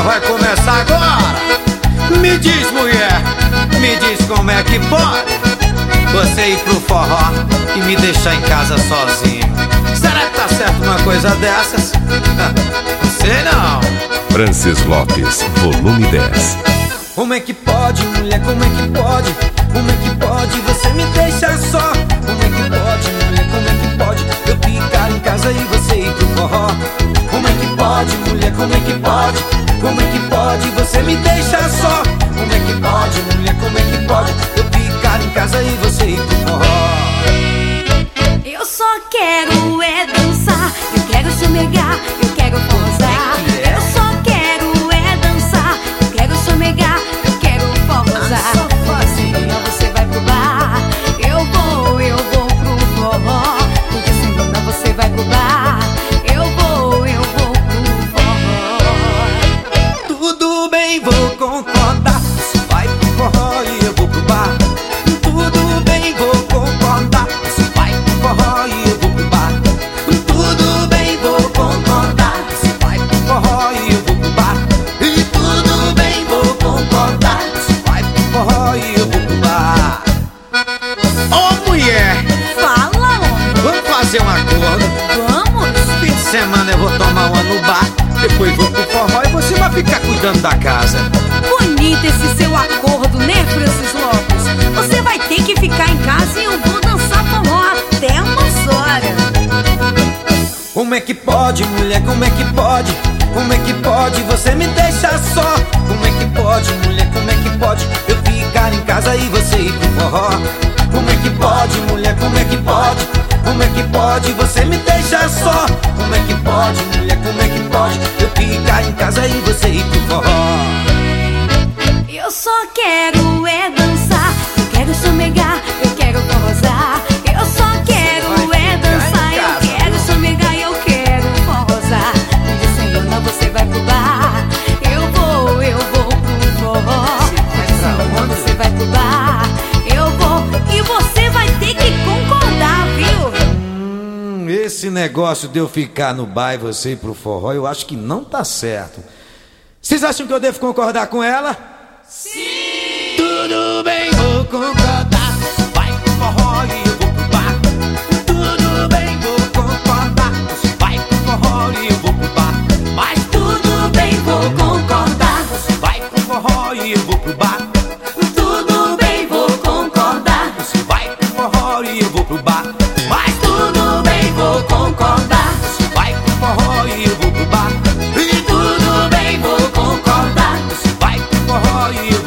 vai começar agora. Me diz, mulher, me diz como é que pode você ir pro forró e me deixar em casa sozinho. Será que tá certo uma coisa dessas? Não sei não. Francis Lopes, volume 10. Como é que pode, mulher, como é que pode? Como é que pode você me deixar só? Como é que pode, mulher, como é que pode eu ficar em casa e você ir pro forró? Como é que pode, mulher, como é que pode? Como é que pode você me deixar só? Como é que pode, mulher, como é que pode eu ficar em casa e você ir pro forró? Eu só quero é dançar, eu quero chomegar, eu quero posar. Eu só quero é dançar, eu quero chomegar, eu quero posar. Semana você vai pro bar, eu vou pro forró. Porque semana você vai pro bar, eu vou pro forró. Tudo bem, vou concordar. Você vai pro forró e eu vou pro bar. Tudo bem, vou concordar. Você vai pro forró e eu vou pro bar. Tudo bem, vou concordar. Você vai pro forró e eu vou pro bar. E tudo bem, vou concordar. Você vai pro forró e eu vou pro bar. Ô mulher, Fala, homem. vamos fazer um acordo. Vamos? Fim de semana eu vou tomar uma no bar. Depois vou pro forró e você vai ficar cuidando da casa. Bonito esse seu acordo, né, Francis Lopes? Você vai ter que ficar em casa e eu vou dançar forró até umas horas. Como é que pode, mulher, como é que pode? Como é que pode você me deixar só? Como é que pode, mulher, como é que pode eu ficar em casa e você ir pro forró? Como é que pode, mulher, como é que pode? Como é que pode você me deixar só? Como é que pode, mulher, como é que pode eu ficar em casa e você ir pro forró? Eu só quero é dançar, eu quero chomegar, eu quero posar. Eu só quero é dançar, eu quero chomegar, eu quero posar. De semana você vai pro bar, eu vou pro forró. De semana você vai pro bar, eu vou. E você vai ter que concordar, viu? Esse negócio de eu ficar no bar e você ir pro forró, eu acho que não tá certo. Vocês acham que eu devo concordar com ela? Sim! Tudo bem, vou concordar. Você vai pro forró e eu vou pro bar. Tudo bem, vou concordar. Você vai pro forró e eu vou pro bar. Mas tudo bem, vou concordar. Você vai pro forró e eu vou pro bar. Tudo bem, vou concordar. Você vai pro forró e eu vou pro bar. Mas tudo bem, vou concordar. Você vai pro forró e eu vou pro bar. E tudo bem, vou concordar. Você vai pro forró e eu